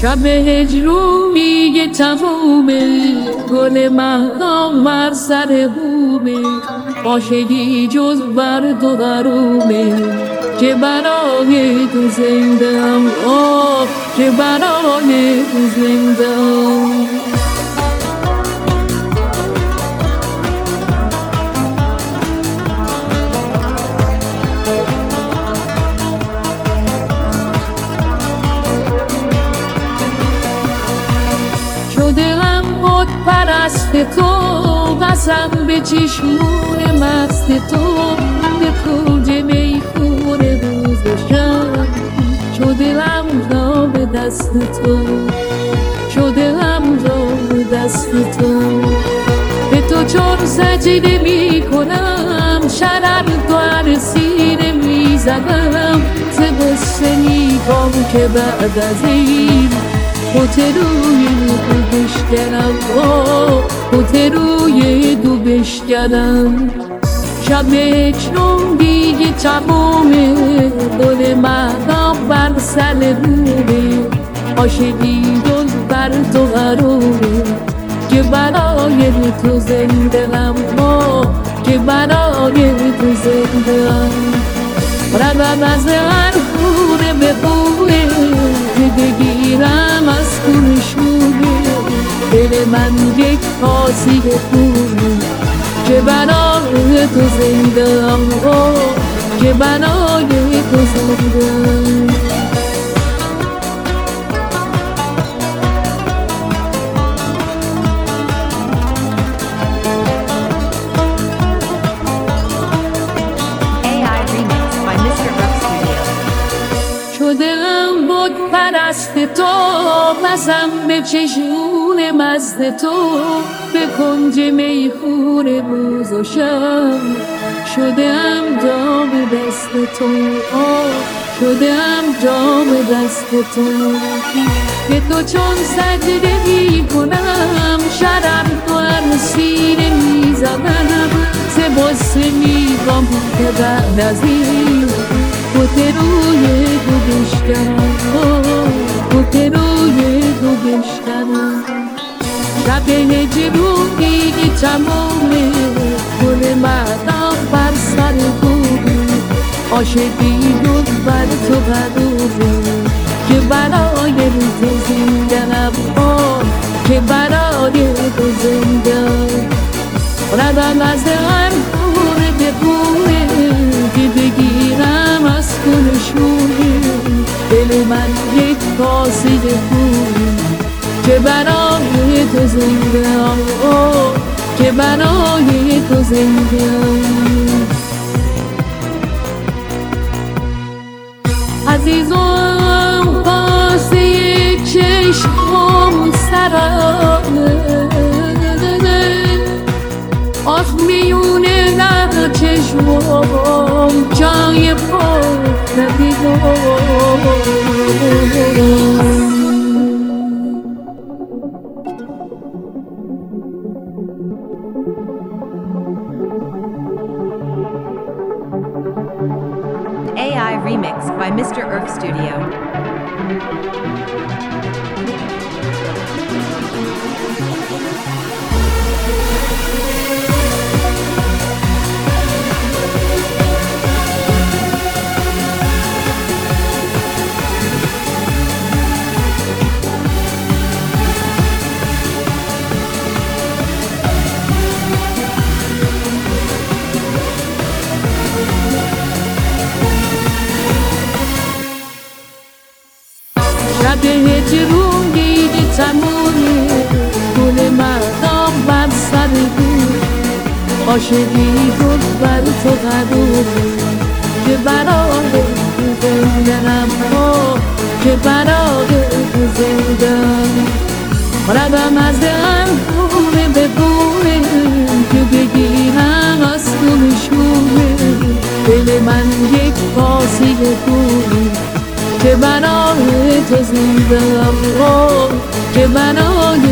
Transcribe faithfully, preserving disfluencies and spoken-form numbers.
شب هجرونی تمومه، گل مهدام بر سر بومه، عاشقی جز بر تو حرومه، که برای تو زندم، آه که برای تو زندم. شدم خود پرست تو، قسم به چشمون مست تو، به کنج میخونه روز و شب، شدم دام دست تو، شدم دام دست تو. به تو چون سجده می کنم، شرر تو هر سینه می زدم، ز غصه نیکام که بعد از این خود روی دو بشکنم، خود روی دو بشکنم. شب هجرم دیگه تمومه، گل مهدام بر سر بومه، عاشقی جز بر تو حرومه، که برای تو زنده‌ام، که برای تو زنده‌ام. روم از هر خونه به خونه، که بگیرم از خون شونه، دل من یک کاسه خونه، که برای تو زنده‌ام، که برای تو زنده‌ام. شدم بود پرست تو، قسم به چشمون مست تو، به کنج میخونه روز و شب، شدم دام دست تو، شدم دام دست تو. به تو چون سجده می کنم، شرم تو هر سینه می زدم، ز غصه میگم که بعد از این خود روی دو بشکنم، خود روی دو بشکنم. شب هجرونی تمومه، گل مهدام بر سر بومه، عاشقی جز بر تو حرومه، که برای تو زنده‌ام، که برای تو زنده‌ام. روم از هر خونه به خونه، که بگیرم از خون شونه، دل من یک کاسه خونه، که برای تو زنده‌ام، که برای تو زنده‌ام. عزیزم قاسه یک چشمم سرانه، آخ میونه در چشمم جای خود ندیدم. A I Remix by Mister Earth Studio. شب هجرون دیگه تمومه، گل مهدام بر سر بومه، عاشقی جز بر تو حرومه، که برای تو زنده‌ام، که برای تو زنده‌ام. روم از هر خونه به خونه، که بگیرم از خون شونه، دل من یک کاسه خونه، که برای تو زنده‌ام، که برای